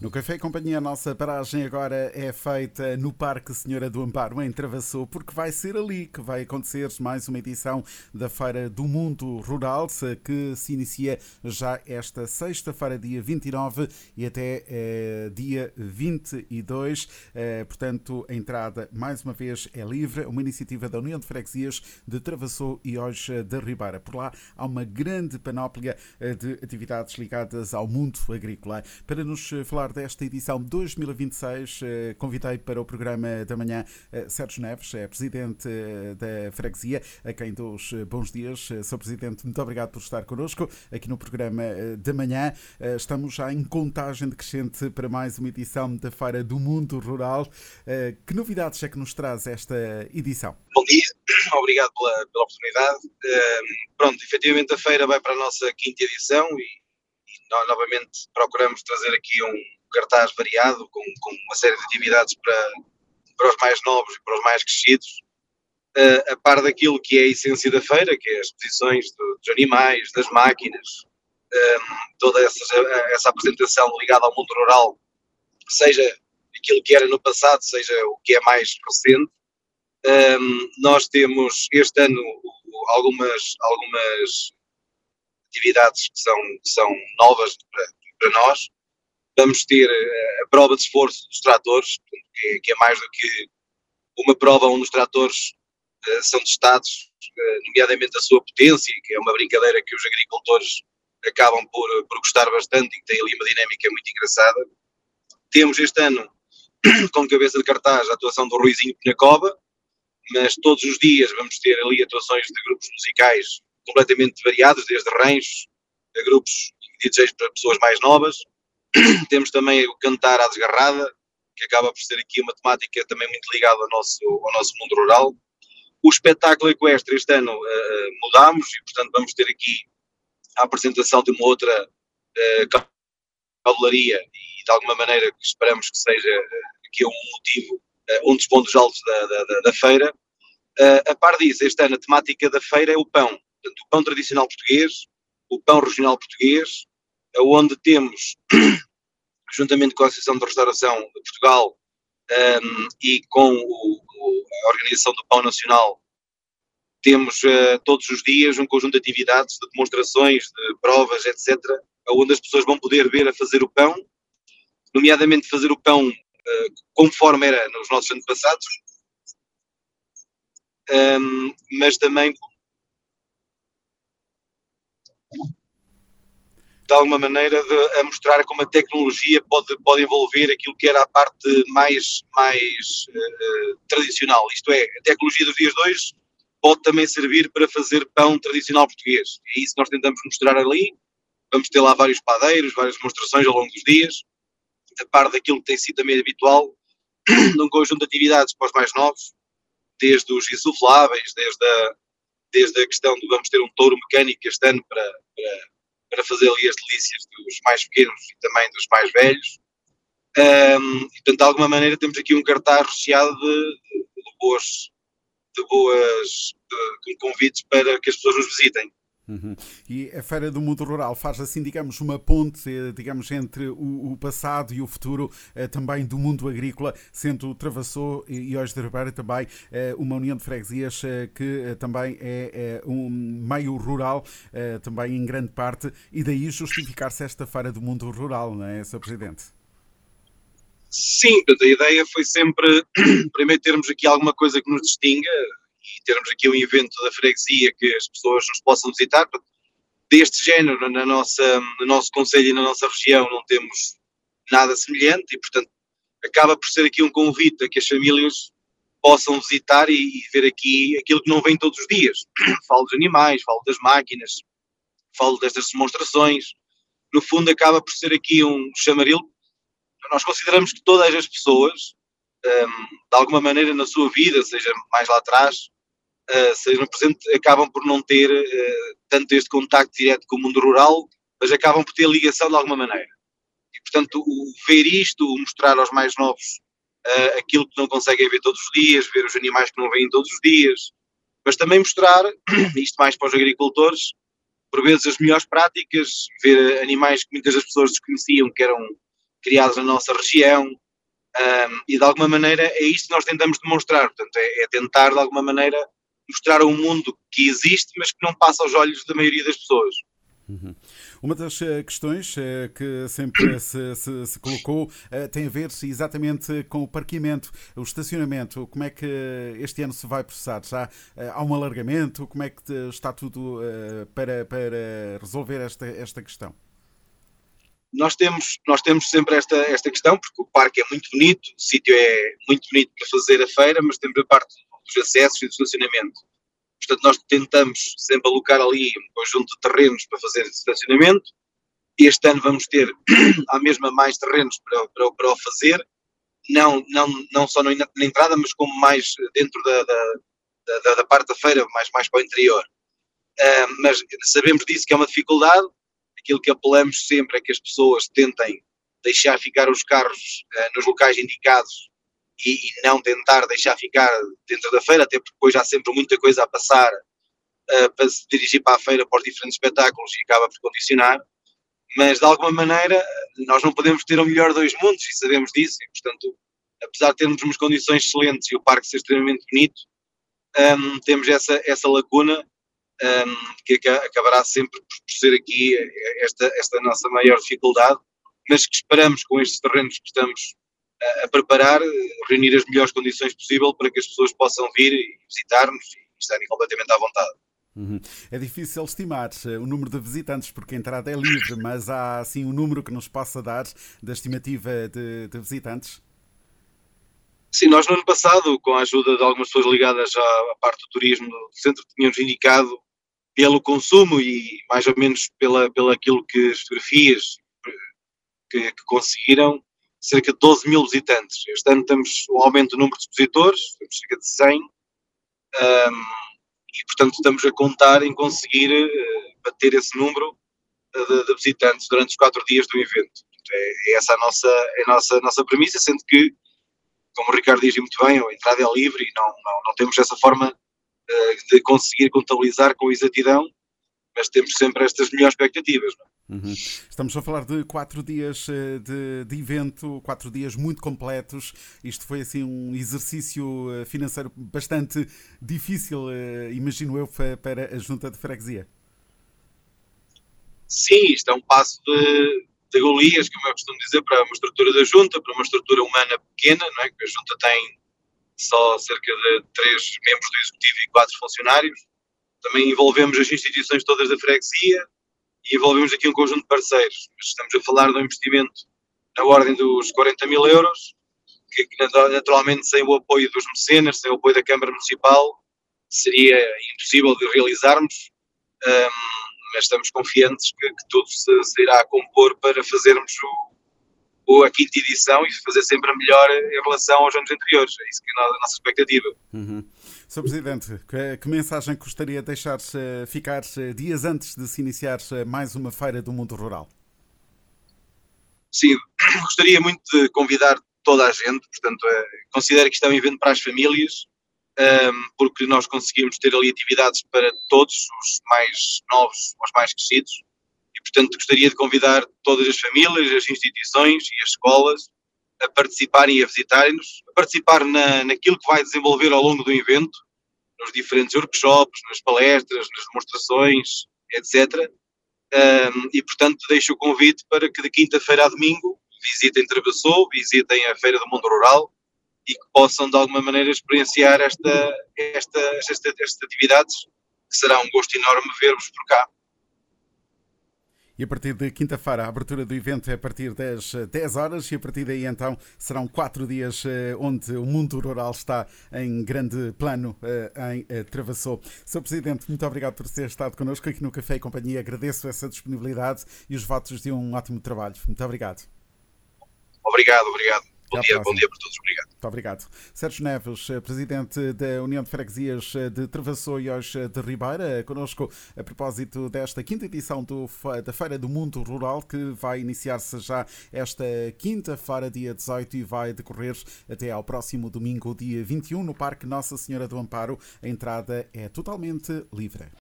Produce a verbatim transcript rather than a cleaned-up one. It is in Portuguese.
No Café e Companhia, a nossa paragem agora é feita no Parque Senhora do Amparo, em Travassou, porque vai ser ali que vai acontecer mais uma edição da Feira do Mundo Rural, que se inicia já esta sexta-feira, dia vinte e nove, e até eh, dia vinte e dois. Eh, portanto, a entrada, mais uma vez, é livre, uma iniciativa da União de Freguesias de Travassou e Oja da Ribeira. Por lá há uma grande panóplia de atividades ligadas ao mundo agrícola. Para nos falar desta edição dois mil e vinte e seis, convidei para o programa da manhã Sérgio Neves, é presidente da freguesia, a quem dou os bons dias. Senhor Presidente, muito obrigado por estar connosco aqui no programa da manhã. Estamos já em contagem decrescente para mais uma edição da Feira do Mundo Rural. Que novidades é que nos traz esta edição? Bom dia, obrigado pela, pela oportunidade. Uh, pronto, efetivamente a feira vai para a nossa quinta edição e, e nós novamente procuramos trazer aqui um cartaz variado com, com uma série de atividades para, para os mais novos e para os mais crescidos, uh, a par daquilo que é a essência da feira, que é as exposições do, dos animais, das máquinas, um, toda essa, essa apresentação ligada ao mundo rural, seja aquilo que era no passado, seja o que é mais recente. Um, nós temos este ano algumas, algumas atividades que são, que são novas para, para nós. Vamos ter a prova de esforço dos tratores, que é, que é mais do que uma prova onde os tratores uh, são testados, uh, nomeadamente a sua potência, que é uma brincadeira que os agricultores acabam por, por gostar bastante e que tem ali uma dinâmica muito engraçada. Temos este ano, como cabeça de cartaz, a atuação do Ruizinho Pinacova, mas todos os dias vamos ter ali atuações de grupos musicais completamente variados, desde ranchos a grupos D Js para pessoas mais novas. Temos também o Cantar à Desgarrada, que acaba por ser aqui uma temática também muito ligada ao nosso, ao nosso mundo rural. O espetáculo equestre este ano uh, mudámos e, portanto, vamos ter aqui a apresentação de uma outra uh, cavalaria e, de alguma maneira, esperamos que seja uh, aqui um motivo, uh, um dos pontos altos da, da, da feira. Uh, a par disso, este ano a temática da feira é o pão. Portanto, o pão tradicional português, o pão regional português, onde temos, juntamente com a Associação de Restauração de Portugal um, e com o, o, a Organização do Pão Nacional, temos uh, todos os dias um conjunto de atividades, de demonstrações, de provas, etcétera, onde as pessoas vão poder ver a fazer o pão, nomeadamente fazer o pão uh, conforme era nos nossos antepassados, um, mas também de alguma maneira de, a mostrar como a tecnologia pode, pode envolver aquilo que era a parte mais, mais uh, tradicional. Isto é, a tecnologia dos dias de hoje pode também servir para fazer pão tradicional português. É isso que nós tentamos mostrar ali. Vamos ter lá vários padeiros, várias demonstrações ao longo dos dias, a par daquilo que tem sido também habitual, num conjunto de atividades para os mais novos, desde os insufláveis, desde a, desde a questão de vamos ter um touro mecânico este ano para... para para fazer ali as delícias dos mais pequenos e também dos mais velhos. Um, e, portanto, de alguma maneira temos aqui um cartaz recheado de, de, de boas, de boas de, de convites para que as pessoas nos visitem. Uhum. E a Feira do Mundo Rural faz assim, digamos, uma ponte, digamos, entre o, o passado e o futuro, eh, também do mundo agrícola, sendo Travassou e Oja da Ribeira também eh, uma união de freguesias eh, que eh, também é, é um meio rural, eh, também em grande parte, e daí justificar-se esta Feira do Mundo Rural, não é, senhor Presidente? Sim, a ideia foi sempre, primeiro, termos aqui alguma coisa que nos distinga, e termos aqui um evento da freguesia que as pessoas nos possam visitar. Deste género, na nossa, no nosso concelho e na nossa região, não temos nada semelhante e, portanto, acaba por ser aqui um convite a que as famílias possam visitar e, e ver aqui aquilo que não vem todos os dias. Falo dos animais, falo das máquinas, falo destas demonstrações. No fundo, acaba por ser aqui um chamaril. Nós consideramos que todas as pessoas, um, de alguma maneira na sua vida, seja mais lá atrás, Uh, sejam presentes, acabam por não ter uh, tanto este contacto direto com o mundo rural, mas acabam por ter ligação de alguma maneira. E, portanto, o ver isto, o mostrar aos mais novos uh, aquilo que não conseguem ver todos os dias, ver os animais que não veem todos os dias, mas também mostrar, isto mais para os agricultores, por vezes as melhores práticas, ver animais que muitas das pessoas desconheciam, que eram criados na nossa região, um, e de alguma maneira é isto que nós tentamos demonstrar, portanto é, é tentar de alguma maneira mostrar um mundo que existe, mas que não passa aos olhos da maioria das pessoas. Uhum. Uma das questões que sempre se, se, se colocou tem a ver exatamente com o parqueamento, o estacionamento. Como é que este ano se vai processar? Já há um alargamento? Como é que está tudo para, para resolver esta, esta questão? Nós temos, nós temos sempre esta, esta questão, porque o parque é muito bonito, o sítio é muito bonito para fazer a feira, mas temos a parte dos acessos e do estacionamento. Portanto, nós tentamos sempre alocar ali um conjunto de terrenos para fazer estacionamento. Este ano vamos ter à mesma mais terrenos para, para, para o fazer, não, não, não só na entrada, mas como mais dentro da, da, da, da parte da feira, mais, mais para o interior. Uh, mas sabemos disso que é uma dificuldade. Aquilo que apelamos sempre é que as pessoas tentem deixar ficar os carros uh, nos locais indicados e, e não tentar deixar ficar dentro da feira, até porque depois há sempre muita coisa a passar uh, para se dirigir para a feira, para os diferentes espetáculos, e acaba por condicionar. Mas de alguma maneira nós não podemos ter o melhor dos mundos e sabemos disso, e portanto, apesar de termos umas condições excelentes e o parque ser extremamente bonito, um, temos essa, essa lacuna um, que acabará sempre por ser aqui esta, esta nossa maior dificuldade, mas que esperamos com estes terrenos que estamos a, a preparar, reunir as melhores condições possível para que as pessoas possam vir e visitar-nos e estarem completamente à vontade. Uhum. É difícil estimar o número de visitantes porque a entrada é livre, mas há assim um número que nos possa dar da estimativa de, de visitantes? Sim, nós no ano passado, com a ajuda de algumas pessoas ligadas à, à parte do turismo do centro, tínhamos indicado pelo consumo e mais ou menos pela, pela aquilo que as fotografias que, que conseguiram, cerca de doze mil visitantes. Este ano temos um aumento do número de expositores, temos cerca de cem. Um, E, portanto, estamos a contar em conseguir uh, bater esse número uh, de, de visitantes durante os quatro dias do evento. É, é essa a nossa, é a nossa, a nossa premissa, sendo que, como o Ricardo diz muito bem, a entrada é livre e não, não, não temos essa forma uh, de conseguir contabilizar com exatidão, mas temos sempre estas melhores expectativas. Não é? Uhum. Estamos a falar de quatro dias de, de evento, quatro dias muito completos. Isto foi assim um exercício financeiro bastante difícil, imagino eu, para a Junta de Freguesia. Sim, isto é um passo de, de Golias, como eu costumo dizer, para uma estrutura da Junta, para uma estrutura humana pequena, não é? Que a Junta tem só cerca de três membros do Executivo e quatro funcionários. Também envolvemos as instituições todas da freguesia e envolvemos aqui um conjunto de parceiros. Estamos a falar de um investimento na ordem dos quarenta mil euros, que naturalmente sem o apoio dos mecenas, sem o apoio da Câmara Municipal, seria impossível de realizarmos, um, mas estamos confiantes que, que tudo se, se irá compor para fazermos o, o, a quinta edição e fazer sempre a melhor em relação aos anos anteriores. É isso que é a nossa expectativa. Uhum. senhor Presidente, que, que mensagem gostaria de deixar ficar dias antes de se iniciar mais uma feira do mundo rural? Sim, gostaria muito de convidar toda a gente, portanto, é, considero que isto é um evento para as famílias, um, porque nós conseguimos ter ali atividades para todos, os mais novos, os mais crescidos, e portanto gostaria de convidar todas as famílias, as instituições e as escolas a participarem e a visitarem-nos, a participar na, naquilo que vai desenvolver ao longo do evento, nos diferentes workshops, nas palestras, nas demonstrações, etcétera. Um, e, portanto, deixo o convite para que de quinta-feira a domingo visitem Travassou, visitem a Feira do Mundo Rural e que possam, de alguma maneira, experienciar esta, esta, estas, estas atividades, que será um gosto enorme ver-vos por cá. E a partir de quinta-feira, a abertura do evento é a partir das dez horas e a partir daí então serão quatro dias onde o mundo rural está em grande plano em Travassou. senhor Presidente, muito obrigado por ter estado connosco aqui no Café e Companhia. Agradeço essa disponibilidade e os votos de um ótimo trabalho. Muito obrigado. Obrigado, obrigado. Bom dia, bom dia para todos. Obrigado. Muito obrigado. Sérgio Neves, presidente da União de Freguesias de Travassou e Oix de Ribeira, connosco a propósito desta quinta edição do, da Feira do Mundo Rural, que vai iniciar-se já esta quinta-feira, dia dezoito, e vai decorrer até ao próximo domingo, dia vinte e um, no Parque Nossa Senhora do Amparo. A entrada é totalmente livre.